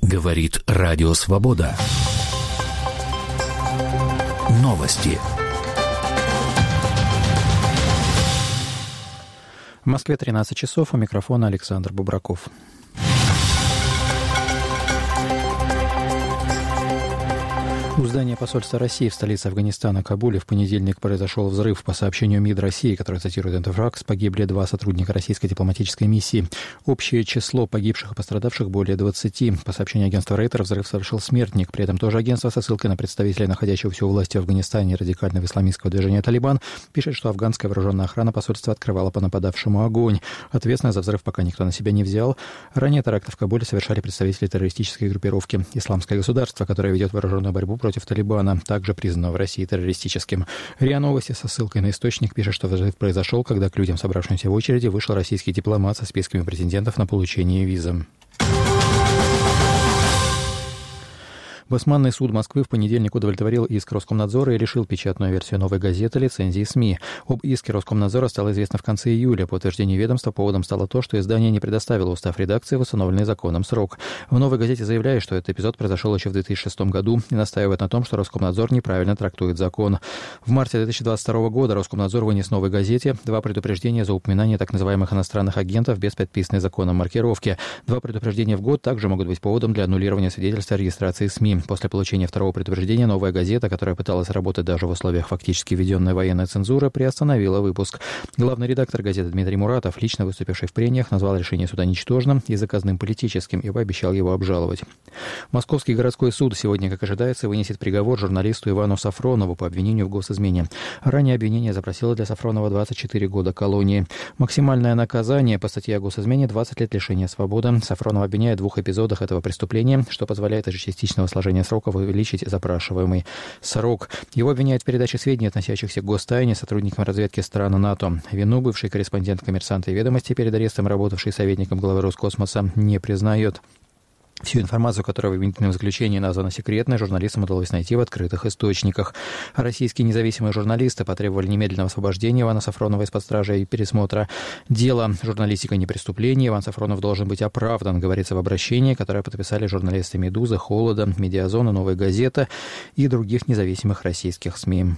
Говорит Радио Свобода. Новости. В Москве 13 часов, у микрофона Александр Бубраков. У здания посольства России в столице Афганистана Кабуле в понедельник произошел взрыв. По сообщению МИД России, который цитирует Интерфакс, погибли 2 сотрудника российской дипломатической миссии. Общее число погибших и пострадавших более 20. По сообщению агентства Рейтер, взрыв совершил смертник. При этом тоже агентство со ссылкой на представителя, находящегося у власти в Афганистане радикального исламистского движения «Талибан», пишет, что афганская вооруженная охрана посольства открывала по нападавшему огонь. Ответственность за взрыв пока никто на себя не взял. Ранее теракты в Кабуле совершали представители террористической группировки «Исламское государство», которое ведет вооруженную борьбу против Талибана, также признанного в России террористическим. РИА Новости со ссылкой на источник пишет, что взрыв произошел, когда к людям, собравшимся в очереди, вышел российский дипломат со списками претендентов на получение визы. Басманный суд Москвы в понедельник удовлетворил иск Роскомнадзора и лишил печатную версию «Новой газеты» лицензии СМИ. Об иске Роскомнадзора стало известно в конце июля. По утверждению ведомства, поводом стало то, что издание не предоставило устав редакции в установленный законом срок. В «Новой газете» заявляют, что этот эпизод произошел еще в 2006 году и настаивают на том, что Роскомнадзор неправильно трактует закон. В марте 2022 года Роскомнадзор вынес «Новой газете» 2 предупреждения за упоминание так называемых иностранных агентов без предписанной законом маркировки. 2 предупреждения в год также могут быть поводом для аннулирования свидетельства о регистрации СМИ. После получения 2-го предупреждения «Новая газета», которая пыталась работать даже в условиях фактически введенной военной цензуры, приостановила выпуск. Главный редактор газеты Дмитрий Муратов, лично выступивший в прениях, назвал решение суда ничтожным и заказным политическим и пообещал его обжаловать. Московский городской суд сегодня, как ожидается, вынесет приговор журналисту Ивану Сафронову по обвинению в госизмене. Ранее обвинение запросило для Сафронова 24 года колонии. Максимальное наказание по статье о госизмене — 20 лет лишения свободы. Сафронова обвиняет в 2 эпизодах этого преступления, что позволяет из частичного сложения срока увеличить запрашиваемый срок. Его обвиняют в передаче сведений, относящихся к гостайне, сотрудникам разведки стран НАТО. Вину бывший корреспондент «Коммерсанта» и «Ведомости», перед арестом работавший советником главы Роскосмоса, не признает. Всю информацию, которая в обвинительном заключении названа секретной, журналистам удалось найти в открытых источниках. Российские независимые журналисты потребовали немедленного освобождения Ивана Сафронова из-под стражи и пересмотра дела. Журналистика не преступление, Иван Сафронов должен быть оправдан, говорится в обращении, которое подписали журналисты «Медузы», «Холода», «Медиазона», «Новой газеты» и других независимых российских СМИ.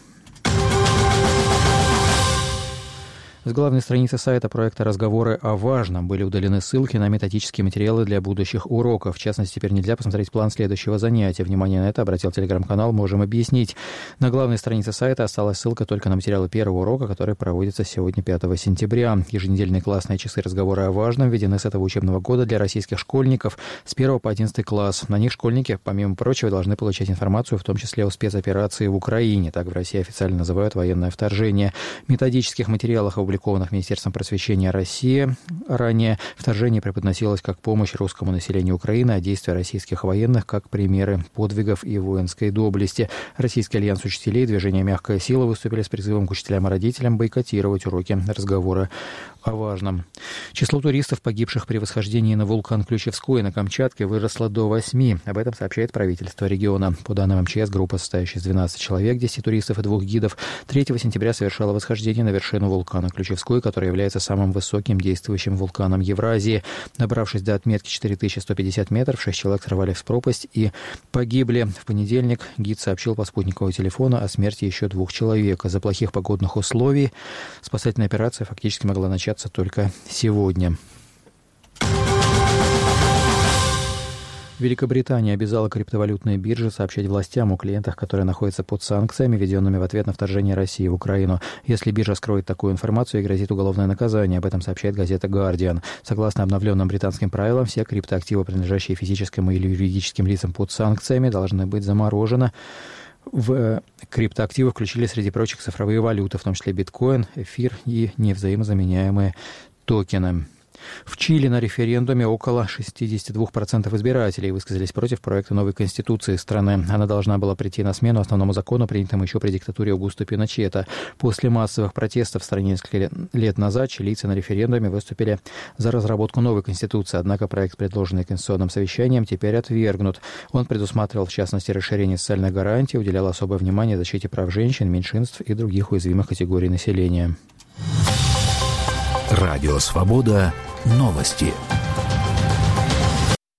С главной страницы сайта проекта «Разговоры о важном» были удалены ссылки на методические материалы для будущих уроков. В частности, теперь нельзя посмотреть план следующего занятия. Внимание на это обратил телеграм-канал «Можем объяснить». На главной странице сайта осталась ссылка только на материалы первого урока, который проводится сегодня, 5 сентября. Еженедельные классные часы «Разговоры о важном» введены с этого учебного года для российских школьников с 1 по 11 класс. На них школьники, помимо прочего, должны получать информацию, в том числе о спецоперации в Украине. Так в России официально называют военное вторжение. В методических материалах, опубликованных Министерством просвещения России, ранее вторжение преподносилось как помощь русскому населению Украины, а действия российских военных как примеры подвигов и воинской доблести. Российский альянс учителей, движение «Мягкая сила» выступили с призывом к учителям и родителям бойкотировать уроки «Разговоры о важном». Число туристов, погибших при восхождении на вулкан Ключевской на Камчатке, выросло до 8. Об этом сообщает правительство региона. По данным МЧС, группа, состоящая из 12 человек, 10 туристов и 2 гидов, 3 сентября совершала восхождение на вершину вулкана Ключевской, который является самым высоким действующим вулканом Евразии. Добравшись до отметки 4150 метров, 6 человек сорвались в пропасть и погибли. В понедельник гид сообщил по спутниковому телефону о смерти еще 2 человек. Из-за плохих погодных условий спасательная операция фактически могла начаться только сегодня. Великобритания обязала криптовалютные биржи сообщать властям о клиентах, которые находятся под санкциями, введенными в ответ на вторжение России в Украину. Если биржа скроет такую информацию, ей грозит уголовное наказание. Об этом сообщает газета «Гардиан». Согласно обновленным британским правилам, все криптоактивы, принадлежащие физическим или юридическим лицам под санкциями, должны быть заморожены. В криптоактивы включили среди прочих цифровые валюты, в том числе биткоин, эфир и невзаимозаменяемые токены. В Чили на референдуме около 62% избирателей высказались против проекта новой конституции страны. Она должна была прийти на смену основному закону, принятому еще при диктатуре Аугусто Пиночета. После массовых протестов в стране несколько лет назад чилийцы на референдуме выступили за разработку новой конституции. Однако проект, предложенный Конституционным совещанием, теперь отвергнут. Он предусматривал, в частности, расширение социальных гарантий, уделял особое внимание защите прав женщин, меньшинств и других уязвимых категорий населения. Радио «Свобода». Новости.